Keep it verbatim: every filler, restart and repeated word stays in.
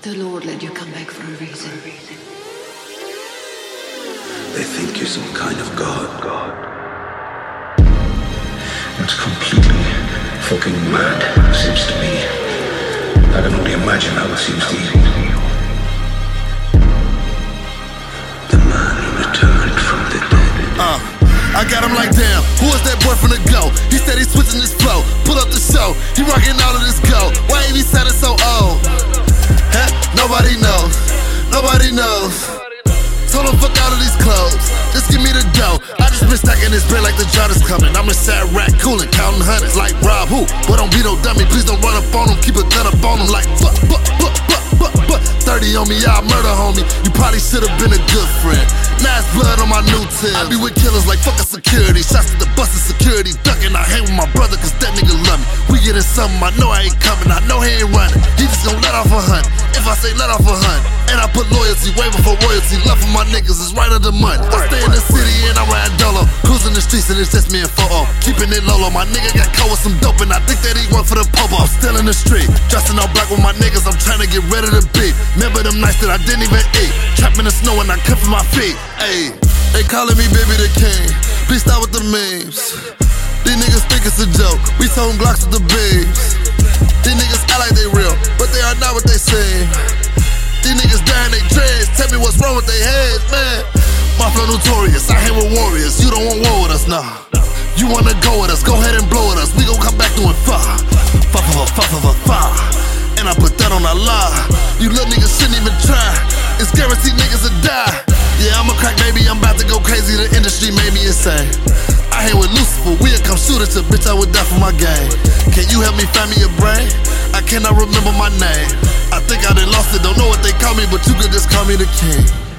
The Lord let you come back for a reason. They think you're some kind of god. God. It's completely fucking mad, seems to me. I can only imagine how it seems to you. The man who returned from the dead. Uh. I got him like, damn, who is that boy from the go? He said he's switching his flow, pull up the show, he rocking all of this go. Why ain't he sounding so old? Huh? Nobody knows, nobody knows. Told him fuck out of these clothes, just give me the dough. I just been stacking this bread like the drought is coming. I'm a sad rat coolin', counting hundreds like Rob who? But don't be no dummy, please don't run up on him, keep a gun up on him like fuck, fuck, fuck, fuck, fuck, fuck. thirty on me, I'll murder homie, you probably should've been a good friend. Now it's blood on my new tip. I be with killers like fucking security. Shots to the bus and security ducking. I hang with my brother cause that nigga love me. We getting something, I know I ain't coming. I know he ain't running. He just gon' let off a hunt. If I say let off a hunt, and I put loyalty, way before royalty. Love for my niggas is right under money. I stay in the city and I ride dolo. Cruising the streets and it's just me and Fo'o. Keeping it low, my nigga got caught with some dope and I think that he work for the popo. I'm still in the street, dressing all black with my niggas. I'm trying to get rid of the beat. Remember them nights that I didn't even eat. Trapped in the snow and I cuffing my feet. Ayy. They calling me baby the king. Please stop with the memes. These niggas think it's a joke. We toting Glocks with the beams. These niggas act like they real, but they are not what they seem. These niggas dying they dreads. Tell me what's wrong with their heads, man. My flow notorious. I hang with warriors. You don't want war with us, nah. You wanna go with us? Go ahead and blow with us. We gon' come back doing fa, fa, fa, fa, fa, fa, fa. And I put that on Allah. You little niggas shouldn't even try. It's guaranteed niggas will die. Yeah, I'm a crack baby, I'm about to go crazy. The industry made me insane. I hang with Lucifer, we'll come shoot at you, bitch, I would die for my game. Can you help me find me a brain? I cannot remember my name. I think I done lost it, don't know what they call me, but you could just call me the king.